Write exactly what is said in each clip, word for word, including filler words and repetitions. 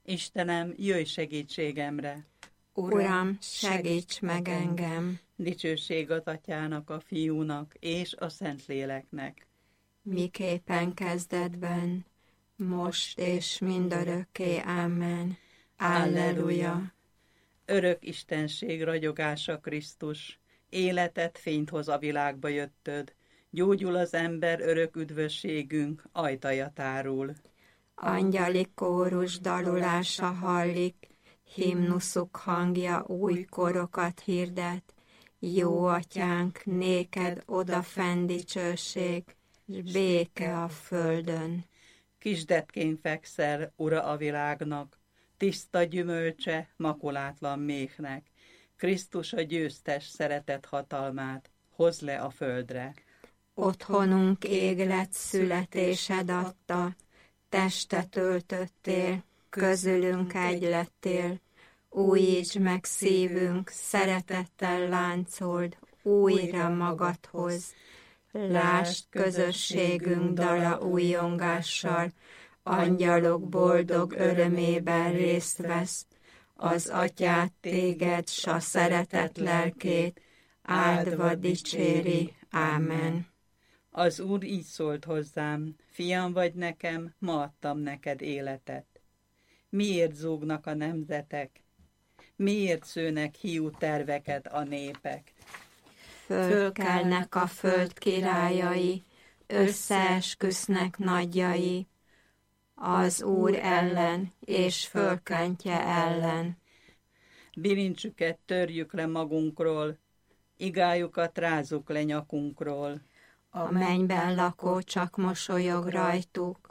Istenem, jöjj segítségemre! Uram, segíts meg engem! Dicsőség az Atyának, a Fiúnak és a Szentléleknek. Miképpen kezdetben, most és mindörökké. Amen. Alleluja! Örök istenség ragyogása Krisztus, életet, fényt hoz a világba jöttöd, gyógyul az ember, örök üdvösségünk ajtaja tárul. Angyali kórus dalulása hallik, himnuszuk hangja új korokat hirdet. Jó Atyánk, néked odafenn dicsőség, s béke a földön. Kisdetkén fekszel, ura a világnak, tiszta gyümölcse, makulátlan méhnek. Krisztus a győztes szeretet hatalmát hoz le a földre. Otthonunk ég lett, születésed adta, testet öltöttél, közülünk egy lettél. Újítsd meg szívünk, szeretettel láncold újra magadhoz. Lásd közösségünk dala újjongással, angyalok boldog örömében részt vesz. Az Atyát, téged, s a szeretet lelkét áldva dicséri. Ámen. Az Úr így szólt hozzám, fiam vagy nekem, ma adtam neked életet. Miért zúgnak a nemzetek? Miért szőnek hiú terveket a népek? Fölkelnek a föld királyai, összeesküsznek nagyjai, az Úr ellen és fölkentje ellen. Bilincsüket törjük le magunkról, igájukat rázzuk le nyakunkról. A mennyben lakó csak mosolyog rajtuk,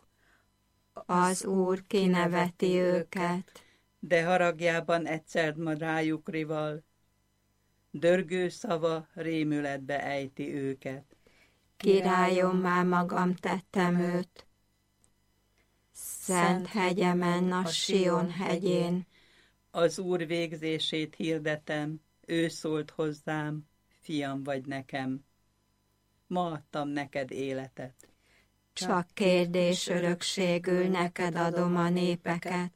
az Úr kineveti őket. De haragjában egyszer ma rájuk rival, dörgő szava rémületbe ejti őket. Királyommá magam tettem őt, szent hegyemen, a Sion hegyén. Az Úr végzését hirdetem, ő szólt hozzám, fiam vagy nekem. Ma adtam neked életet. Csak kérdés örökségül neked adom a népeket.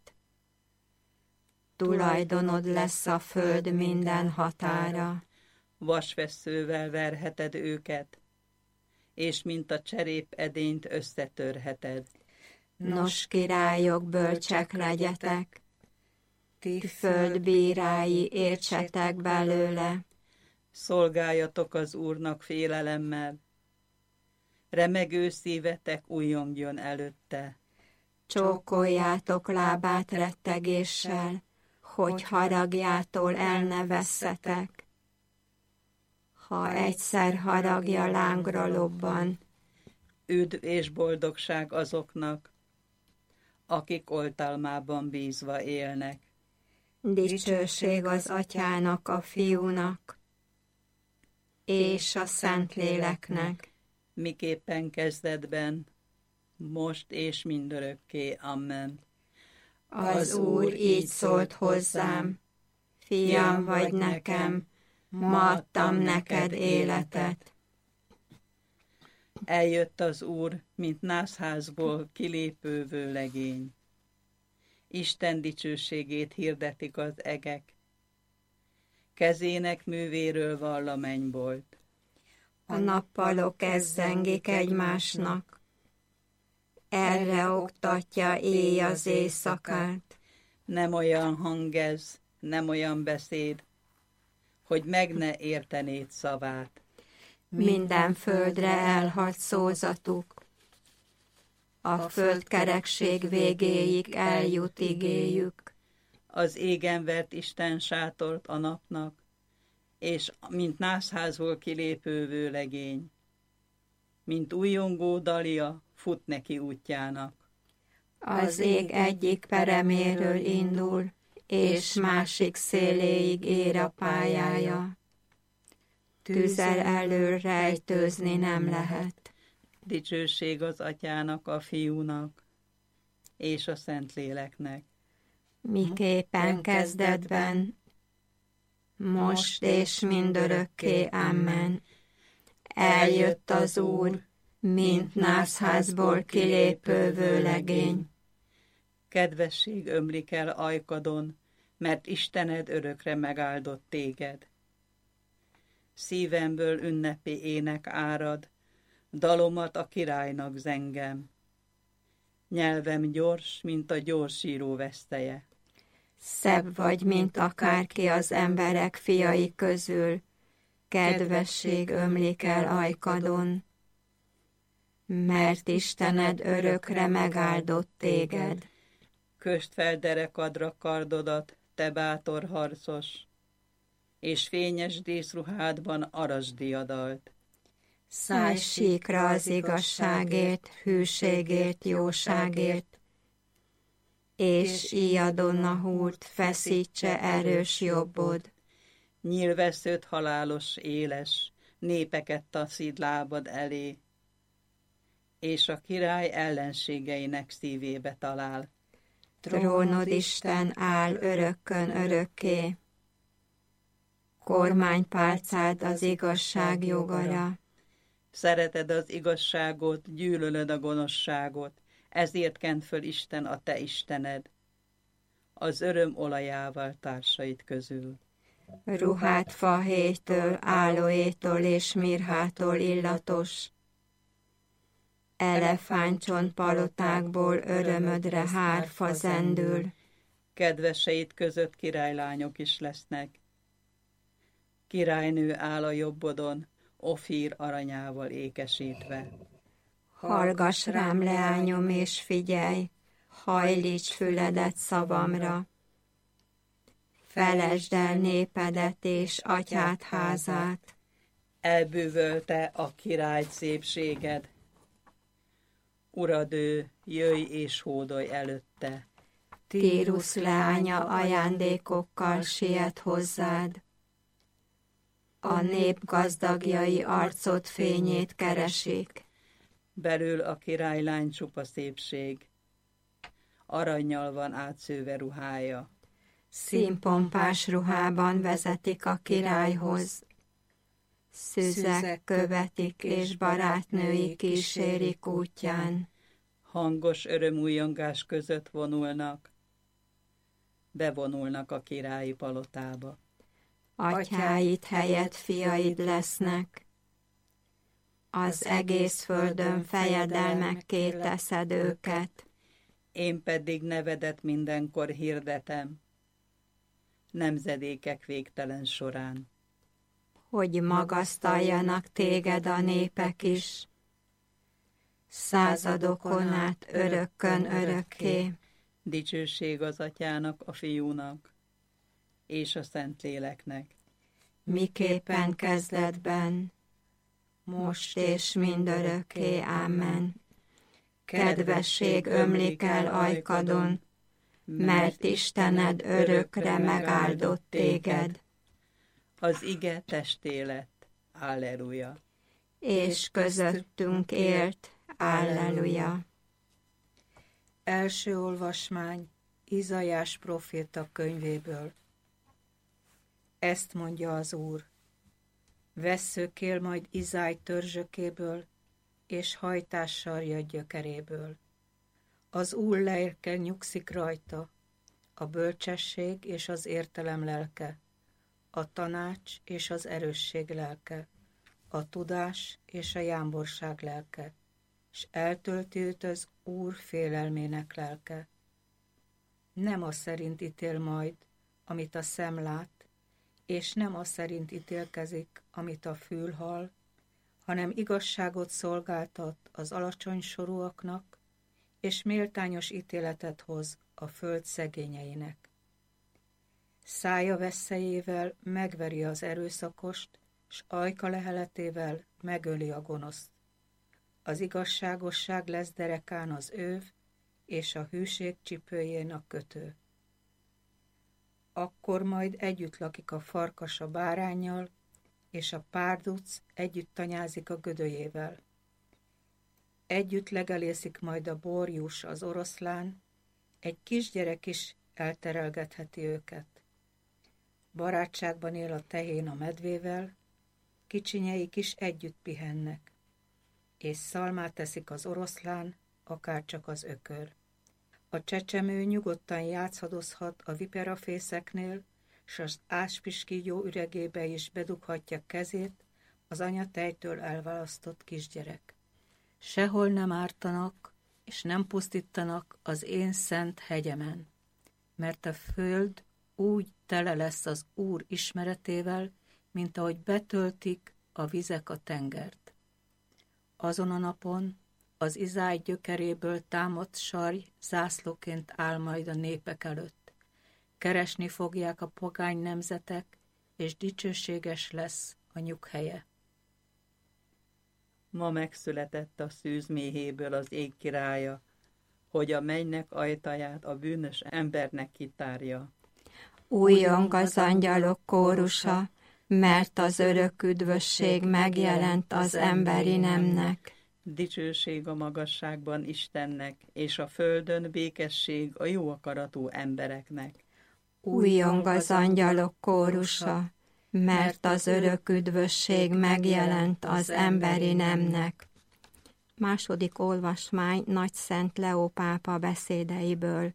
Tulajdonod lesz a föld minden határa. Vasvesszővel verheted őket, és mint a cserép edényt összetörheted. Nos, királyok, bölcsek legyetek, ti föld bírái, értsetek belőle. Szolgáljatok az Úrnak félelemmel, remegő szívetek újjongjon előtte. Csókoljátok lábát rettegéssel, hogy haragjától el ne vesszetek. Ha egyszer haragja lángra lobban, üdv és boldogság azoknak, akik oltalmában bízva élnek. Dicsőség az Atyának, a Fiúnak, és a Szentléleknek. Miképpen kezdetben, most és mindörökké. Amen. Az Úr így szólt hozzám, fiam vagy nekem, ma adtam neked életet. Eljött az Úr, mint nászházból kilépő vőlegény. Isten dicsőségét hirdetik az egek, kezének művéről vall a mennybolt. A nappalok ezzengik egymásnak, erre oktatja éj az éjszakát. Nem olyan hang ez, nem olyan beszéd, hogy meg ne értenéd szavát. Minden földre elhagy szózatuk, a földkerekség végéig eljut igéjük. Az égen vert Isten sátort a napnak, és mint nászházból kilépő vőlegény, mint újjongó dalia fut neki útjának. Az ég egyik pereméről indul, és másik széléig ér a pályája. Tűzzel elől rejtőzni nem lehet. Dicsőség az Atyának, a Fiúnak, és a Szentléleknek. Miképpen kezdetben, most és mindörökké. Amen. Eljött az Úr, mint nászházból kilépő vőlegény. Kedvesség ömlik el ajkadon, mert Istened örökre megáldott téged. Szívemből ünnepi ének árad, dalomat a királynak zengem. Nyelvem gyors, mint a gyorsíró veszteje. Szebb vagy, mint akárki az emberek fiai közül, kedvesség ömlik el ajkadon, mert Istened örökre megáldott téged. Kösd fel derekadra kardodat, te bátor harcos, és fényes díszruhádban arasd diadalt. Szállj síkra az igazságért, hűségért, jóságért, és íjadon a húrt feszítse erős jobbod. Nyílvesszőt halálos éles, népeket taszíd lábad elé, és a király ellenségeinek szívébe talál. Trónod Isten áll örökkön örökké, kormánypálcád az igazság jogara. Szereted az igazságot, gyűlölöd a gonoszságot, ezért kent föl Isten a te Istened, az öröm olajával társait közül. Ruhát fahéjtől, álóétól és mirhától illatos, elefántcsont palotákból örömödre hárfa zendül. Kedveseid között királylányok is lesznek. Királynő áll a jobbodon, Ofír aranyával ékesítve. Hallgass rám, leányom, és figyelj, hajlíts füledet szavamra. Felesd el népedet és atyád házát. Elbűvölte a király szépséged. Urad ő, jöjj és hódolj előtte. Tírusz leánya ajándékokkal siet hozzád. A nép gazdagjai arcod fényét keresik. Belül a királylány csupa szépség. Arannyal van átszőve ruhája. Színpompás ruhában vezetik a királyhoz. Szüzek követik és barátnői kísérik útján. Hangos örömújongás között vonulnak. Bevonulnak a királyi palotába. Atyáid helyett fiaid lesznek. Az egész földön fejedelmekké teszed őket. Én pedig nevedet mindenkor hirdetem, nemzedékek végtelen során. Hogy magasztaljanak téged a népek is, századokon át örökkön örökké. Dicsőség az Atyának, a Fiúnak és a Szentléleknek. Miképpen kezdetben, most és mindörökké. Ámen. Kedvesség ömlik el ajkadon, mert Istened örökre megáldott téged. Az ige testé lett. Alleluja. És közöttünk élt. Alleluja. Első olvasmány Izaiás próféta könyvéből. Ezt mondja az Úr: vesszőkél majd Izáj törzsökéből, és hajtással jött gyökeréből. Az Úr lelke nyugszik rajta, a bölcsesség és az értelem lelke, a tanács és az erősség lelke, a tudás és a jámborság lelke, s eltölti őt az Úr félelmének lelke. Nem az szerint ítél majd, amit a szem lát, és nem az szerint ítélkezik, amit a fül hall, hanem igazságot szolgáltat az alacsony sorúaknak, és méltányos ítéletet hoz a föld szegényeinek. Szája veszélyével megveri az erőszakost, s ajka leheletével megöli a gonoszt. Az igazságosság lesz derekán az őv, és a hűség csipőjén a kötő. Akkor majd együtt lakik a farkas a báránnyal, és a párduc együtt tanyázik a gödöjével. Együtt legelészik majd a borjús az oroszlán, egy kisgyerek is elterelgetheti őket. Barátságban él a tehén a medvével, kicsinyeik is együtt pihennek, és szalmát teszik az oroszlán, akárcsak az ökör. A csecsemő nyugodtan játszadozhat a viperafészeknél, s az áspiskígyó üregébe is bedughatja kezét az anya tejtől elválasztott kisgyerek. Sehol nem ártanak, és nem pusztítanak az én szent hegyemen, mert a föld úgy tele lesz az Úr ismeretével, mint ahogy betöltik a vizek a tengert. Azon a napon az Izály gyökeréből támadt sarj zászlóként áll majd a népek előtt. Keresni fogják a pogány nemzetek, és dicsőséges lesz a nyughelye. Ma megszületett a szűz méhéből az ég királya, hogy a mennynek ajtaját a bűnös embernek kitárja. Újjong az angyalok kórusa, mert az örök üdvösség megjelent az emberi nemnek. Dicsőség a magasságban Istennek, és a földön békesség a jó akaratú embereknek. Újjong az angyalok kórusa, mert az örök üdvösség megjelent az emberi nemnek. Második olvasmány Nagy Szent Leó pápa beszédeiből.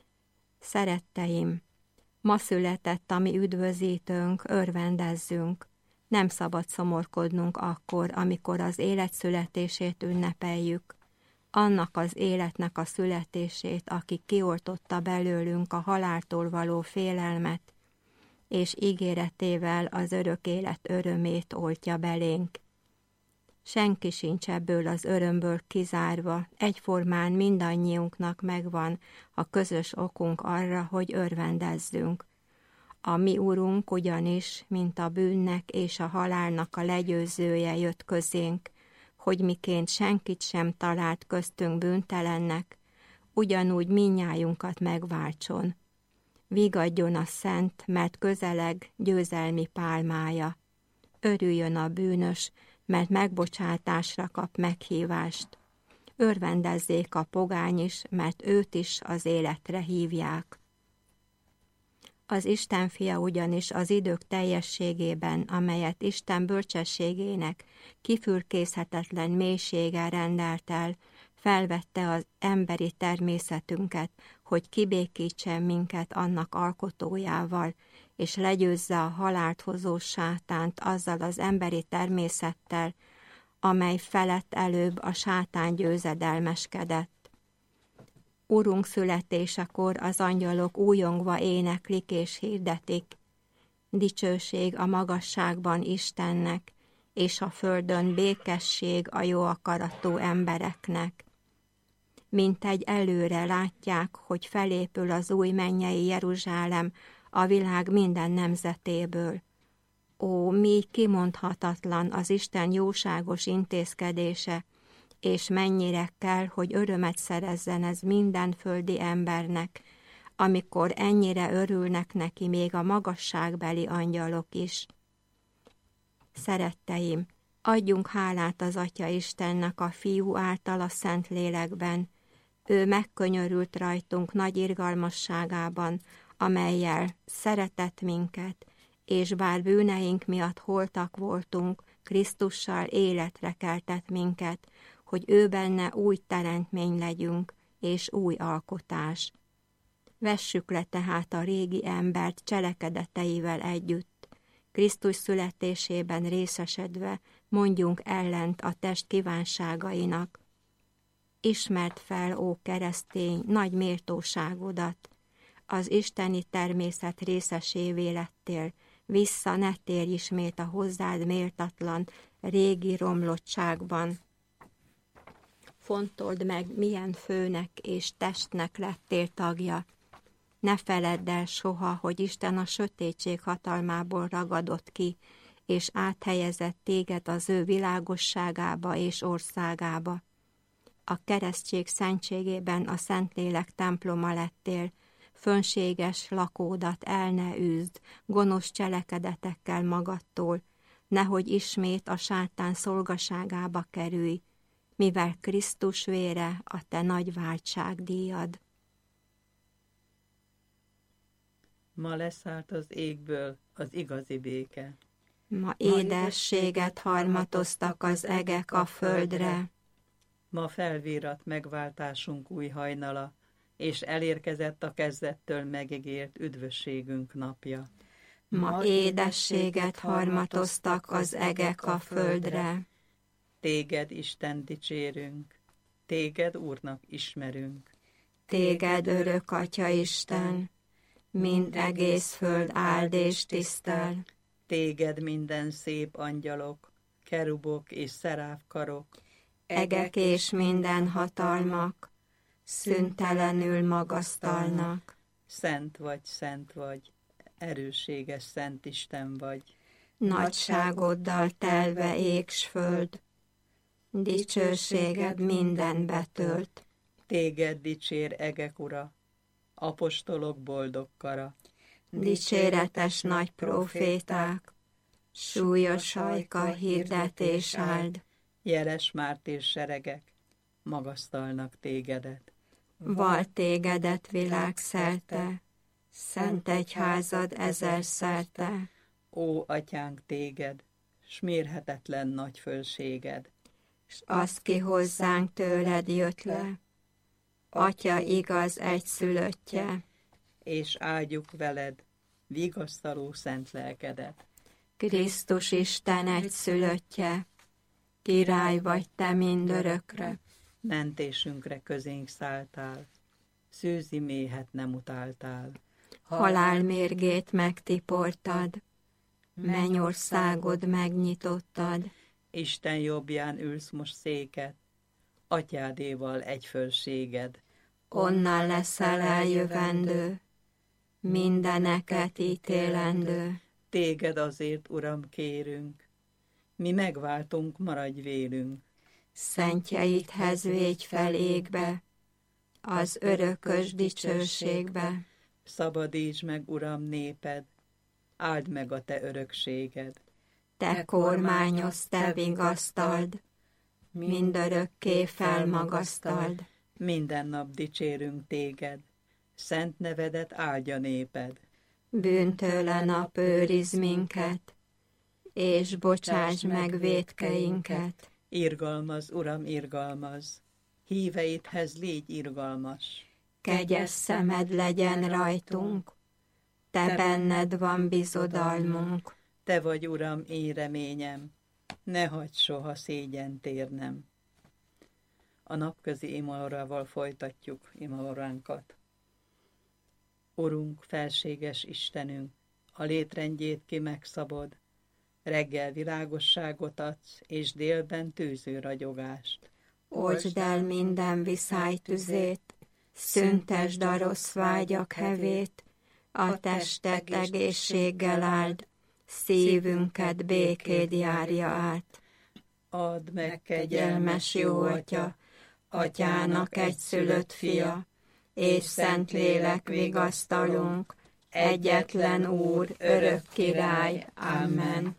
Szeretteim, ma született a mi üdvözítőnk, örvendezzünk. Nem szabad szomorkodnunk akkor, amikor az élet születését ünnepeljük. Annak az életnek a születését, aki kioltotta belőlünk a haláltól való félelmet, és ígéretével az örök élet örömét oltja belénk. Senki sincs ebből az örömből kizárva, egyformán mindannyiunknak megvan a közös okunk arra, hogy örvendezzünk. A mi Urunk ugyanis, mint a bűnnek és a halálnak a legyőzője jött közénk, hogy miként senkit sem talált köztünk bűntelennek, ugyanúgy mindnyájunkat megváltson. Vigadjon a szent, mert közeleg győzelmi pálmája. Örüljön a bűnös, mert megbocsátásra kap meghívást. Örvendezzék a pogány is, mert őt is az életre hívják. Az Isten fia ugyanis az idők teljességében, amelyet Isten bölcsességének kifürkészhetetlen mélysége rendelt el, felvette az emberi természetünket, hogy kibékítsen minket annak alkotójával, és legyőzze a halált hozó sátánt azzal az emberi természettel, amely felett előbb a sátán győzedelmeskedett. Urunk születésekor az angyalok újongva éneklik és hirdetik. Dicsőség a magasságban Istennek, és a földön békesség a jó akaratú embereknek. Mintegy előre látják, hogy felépül az új mennyei Jeruzsálem a világ minden nemzetéből. Ó, mi kimondhatatlan az Isten jóságos intézkedése, és mennyire kell, hogy örömet szerezzen ez minden földi embernek, amikor ennyire örülnek neki még a magasságbeli angyalok is. Szeretteim, adjunk hálát az Atya Istennek a Fiú által a Szent Lélekben. Ő megkönyörült rajtunk nagy irgalmasságában, amellyel szeretett minket, és bár bűneink miatt holtak voltunk, Krisztussal életre keltett minket, hogy ő benne új teremtmény legyünk, és új alkotás. Vessük le tehát a régi embert cselekedeteivel együtt, Krisztus születésében részesedve mondjunk ellent a test kívánságainak. Ismerd fel, ó keresztény, nagy méltóságodat, az isteni természet részesévé lettél, vissza ne térj ismét a hozzád méltatlan, régi romlottságban. Fontold meg, milyen főnek és testnek lettél tagja. Ne feledd el soha, hogy Isten a sötétség hatalmából ragadott ki, és áthelyezett téged az ő világosságába és országába. A keresztség szentségében a Szentlélek temploma lettél, fönséges lakódat el ne üzd, gonosz cselekedetekkel magadtól, nehogy ismét a sátán szolgaságába kerülj, mivel Krisztus vére a te nagy váltságdíjad. Ma leszállt az égből az igazi béke. Ma édességet harmatoztak az egek a földre. Ma felvírat megváltásunk új hajnala, és elérkezett a kezdettől megígért üdvösségünk napja. Ma édességet harmatoztak az egek a földre. Téged, Isten, dicsérünk, téged, Úrnak ismerünk. Téged, örök Atya Isten, mind egész föld áld és tisztel. Téged minden szép angyalok, kerubok és szeráfkarok, Egek és minden hatalmak, szüntelenül magasztalnak. Szent vagy, szent vagy, erőséges Szent Isten vagy. Nagyságoddal telve ég s föld, dicsőséged minden betölt. Téged dicsér egek ura, apostolok boldog kara. Dicséretes nagy proféták, súlyos ajka hirdetés áld. Jeles mártír seregek, magasztalnak tégedet. Val tégedet világszerte, szent egyházad ezer szerte. Ó, atyánk, téged, s mérhetetlen nagy fölséged. S az ki hozzánk tőled jött le, Atya igaz egyszülöttje, És áldjuk veled vigasztaló szent lelkedet. Krisztus Isten egyszülöttje, király vagy te mindörökre. Mentésünkre közénk szálltál, szűzi méhet nem utáltál. Halál mérgét megtiportad, mennyországod megnyitottad. Isten jobbján ülsz most széket, atyádéval egy fölséged. Onnan leszel eljövendő, mindeneket ítélendő. Téged azért, Uram, kérünk, mi megváltunk, maradj vélünk. Szentjeidhez végy fel égbe, az örökös dicsőségbe. Szabadíts meg, Uram, néped, áld meg a te örökséged. Te kormányozz, te vigasztald, mindörökké felmagasztald. Minden nap dicsérünk téged, szent nevedet áldja néped. Bűntőle nap őriz minket, és bocsáss meg vétkeinket. Irgalmaz, Uram, irgalmaz, híveidhez légy irgalmas. Kegyes szemed legyen rajtunk, te benned van bizodalmunk. Te vagy, Uram, én reményem, ne hagyd soha szégyent érnem. A napközi imaórával folytatjuk imaóránkat. Urunk, felséges Istenünk, a létrendjét ki megszabod, reggel világosságot adsz, és délben tűző ragyogást. Oltsd el minden viszálytüzét, szüntesd a rossz vágyak hevét, a testet egészséggel áld, szívünket békéd járja át. Add meg, Kegyelmes jó Atya, Atyának egyszülött fia, és Szentlélek vigasztalunk, egyetlen Úr, örök király. Amen.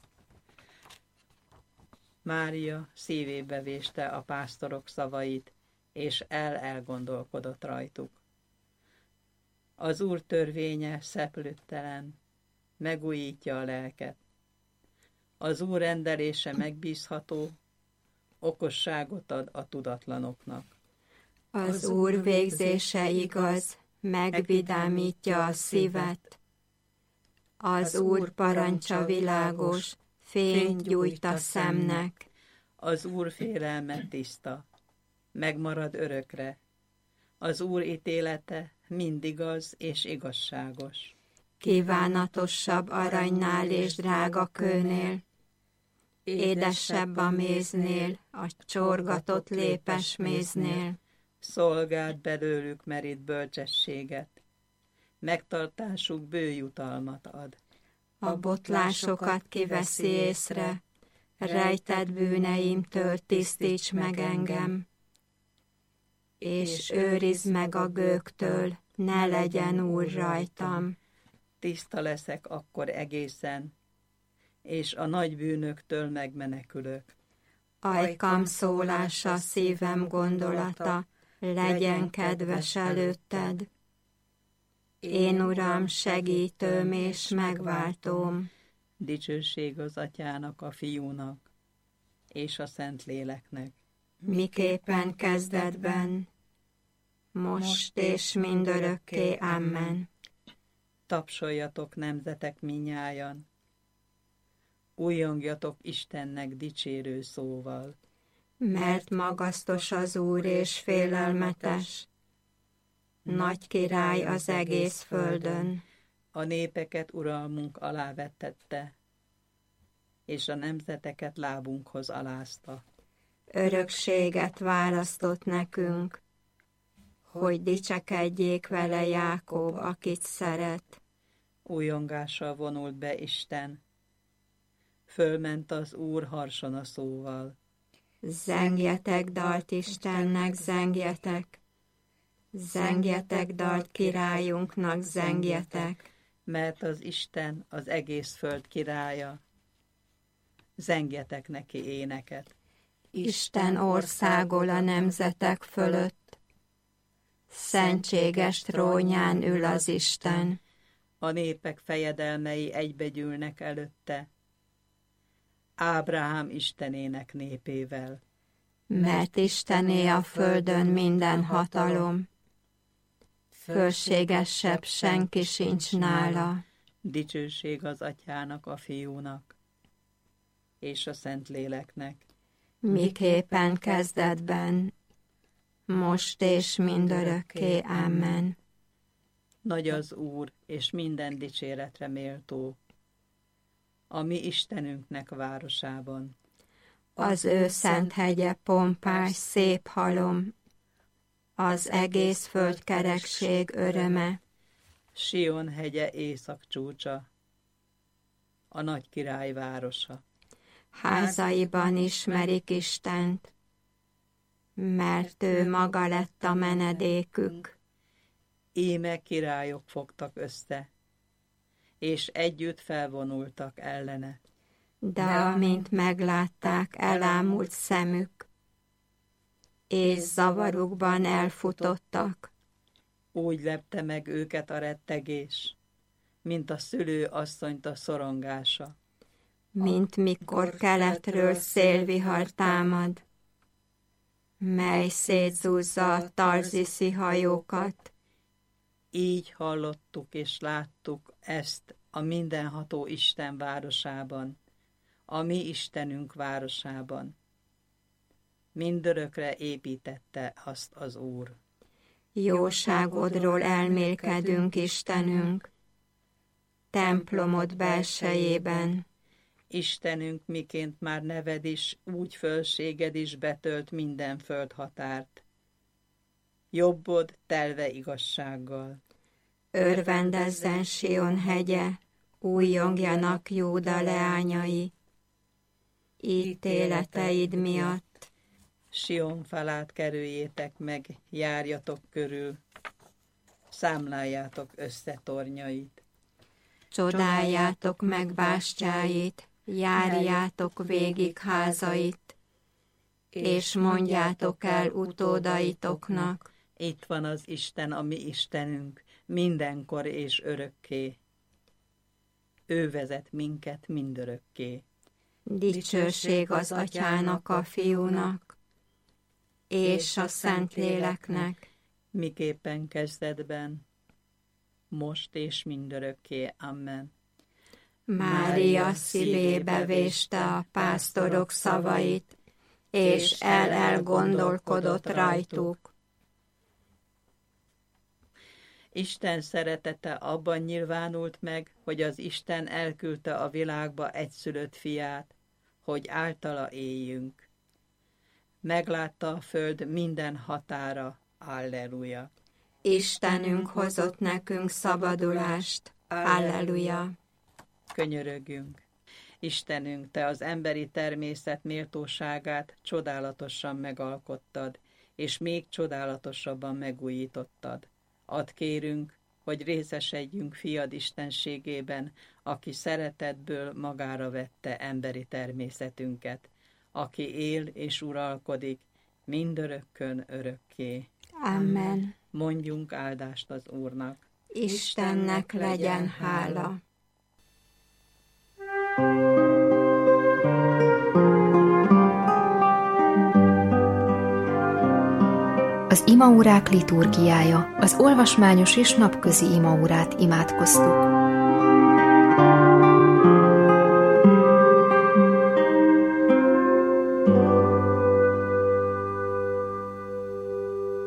Mária szívébe véste a pásztorok szavait, és el-elgondolkodott rajtuk. Az Úr törvénye szeplőttelen, megújítja a lelket. Az Úr rendelése megbízható, okosságot ad a tudatlanoknak. Az Úr végzése igaz, megvidámítja a szívet. Az Úr parancsa világos, fényt gyújt a szemnek. Az Úr félelme tiszta, megmarad örökre. Az Úr ítélete mind igaz és igazságos. Kívánatosabb aranynál és drága kőnél, édesebb a méznél, a csorgatott lépes méznél. Szolgáld belőlük merít bölcsességet, megtartásuk bő jutalmat ad. A botlásokat kiveszi észre, rejtett bűneimtől tisztíts meg engem, és őrizd meg a gőgtől, ne legyen Úr rajtam. Tiszta leszek akkor egészen, és a nagy bűnöktől megmenekülök. Ajkam szólása, szívem gondolata, legyen kedves előtted. Én, Uram, segítőm és megváltóm. Dicsőség az Atyának, a Fiúnak, és a Szentléleknek. Miképpen kezdetben, most és mindörökké. Amen. Tapsoljatok, nemzetek, minnyájan, újjongjatok Istennek dicsérő szóval. Mert magasztos az Úr és félelmetes, nagy király az egész földön. A népeket uralmunk alá vettette, és a nemzeteket lábunkhoz alázta. Örökséget választott nekünk, hogy dicsekedjék vele Jákob, akit szeret. Újjongással vonult be Isten, fölment az Úr harsona szóval. Zengjetek dalt Istennek, zengjetek, zengjetek dalt királyunknak, zengjetek. Mert az Isten az egész föld királya, zengjetek neki éneket. Isten országol a nemzetek fölött, szentséges trónján ül az Isten. A népek fejedelmei egybegyűlnek előtte, Ábrahám Istenének népével. Mert Istené a földön minden hatalom, fölségesebb senki sincs nála. Dicsőség az Atyának, a Fiúnak, és a Szentléleknek. Miképpen kezdetben, most és mindörökké. Amen. Nagy az Úr, és minden dicséretre méltó, a mi Istenünknek városában. Az ő szent hegye pompás, szép halom, az egész földkerekség öröme. Sion hegye észak csúcsa, a nagy király városa. Házaiban ismerik Istent, mert ő maga lett a menedékük. Íme királyok fogtak össze, és együtt felvonultak ellene. De amint meglátták, elámult szemük, és zavarukban elfutottak. Úgy lepte meg őket a rettegés, mint a szülő asszonyt a szorongása. Mint mikor keletről szélvihar támad, mely szétzúzza a tarziszi hajókat. Így hallottuk és láttuk ezt a mindenható Isten városában, a mi Istenünk városában. Mindörökre építette azt az Úr. Jóságodról elmélkedünk, Istenünk, templomod belsejében. Istenünk, miként már neved is, úgy fölséged is betölt minden földhatárt. Jobbod telve igazsággal. Örvendezzen Sion hegye, újjongjanak Júda leányai, ítéleteid miatt. Sion falát kerüljétek meg, járjatok körül, számláljátok össze tornyait. Csodáljátok meg bástyáit, járjátok végig házait, és mondjátok el utódaitoknak. Itt van az Isten, a mi Istenünk, mindenkor és örökké. Ő vezet minket mindörökké. Dicsőség az Atyának, a Fiúnak, és a Szentléleknek. Miképpen kezdetben, most és mindörökké. Amen. Mária szívébe véste a pásztorok szavait, és el-elgondolkodott rajtuk. Isten szeretete abban nyilvánult meg, hogy az Isten elküldte a világba egyszülött fiát, hogy általa éljünk. Meglátta a föld minden határa. Alleluja. Istenünk hozott nekünk szabadulást. Alleluja. Könyörögjünk. Istenünk, te az emberi természet méltóságát csodálatosan megalkottad, és még csodálatosabban megújítottad. Add kérünk, hogy részesedjünk fiad istenségében, aki szeretetből magára vette emberi természetünket, aki él és uralkodik, mindörökkön örökké. Amen. Mondjunk áldást az Úrnak. Istennek legyen hála. Az imaórák liturgiája, az olvasmányos és napközi imaórát imádkoztuk.